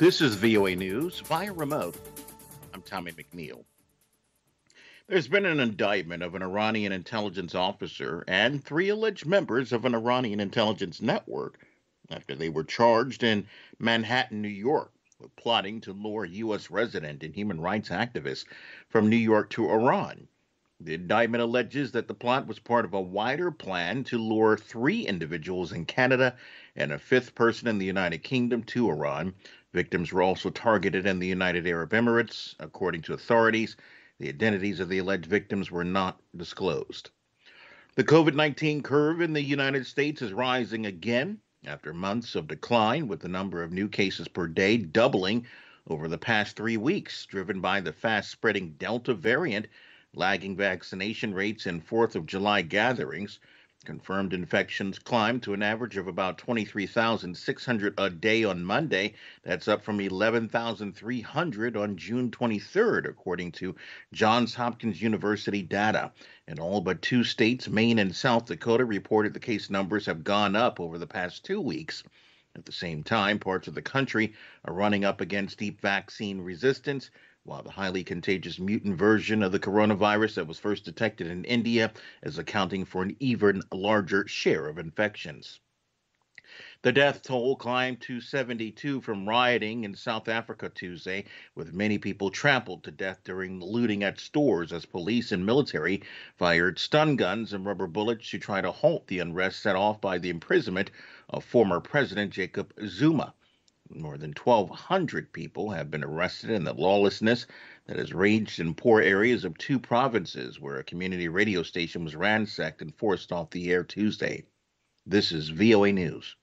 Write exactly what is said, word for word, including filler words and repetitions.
This is V O A News via remote. I'm Tommy McNeil. There's been an indictment of an Iranian intelligence officer and three alleged members of an Iranian intelligence network after they were charged in Manhattan, New York, with plotting to lure U S resident and human rights activists from New York to Iran. The indictment alleges that the plot was part of a wider plan to lure three individuals in Canada and a fifth person in the United Kingdom to Iran. Victims were also targeted in the United Arab Emirates. According to authorities, the identities of the alleged victims were not disclosed. The COVID nineteen curve in the United States is rising again after months of decline, with the number of new cases per day doubling over the past three weeks, driven by the fast spreading Delta variant, lagging vaccination rates, and fourth of July gatherings. Confirmed infections climbed to an average of about twenty-three thousand six hundred a day on Monday. That's up from eleven thousand three hundred on June twenty-third, according to Johns Hopkins University data. In all but two states, Maine and South Dakota, reported the case numbers have gone up over the past two weeks. At the same time, parts of the country are running up against deep vaccine resistance, while the highly contagious mutant version of the coronavirus that was first detected in India is accounting for an even larger share of infections. The death toll climbed to seventy-two from rioting in South Africa Tuesday, with many people trampled to death during looting at stores as police and military fired stun guns and rubber bullets to try to halt the unrest set off by the imprisonment of former President Jacob Zuma. More than twelve hundred people have been arrested in the lawlessness that has raged in poor areas of two provinces, where a community radio station was ransacked and forced off the air Tuesday. This is V O A News.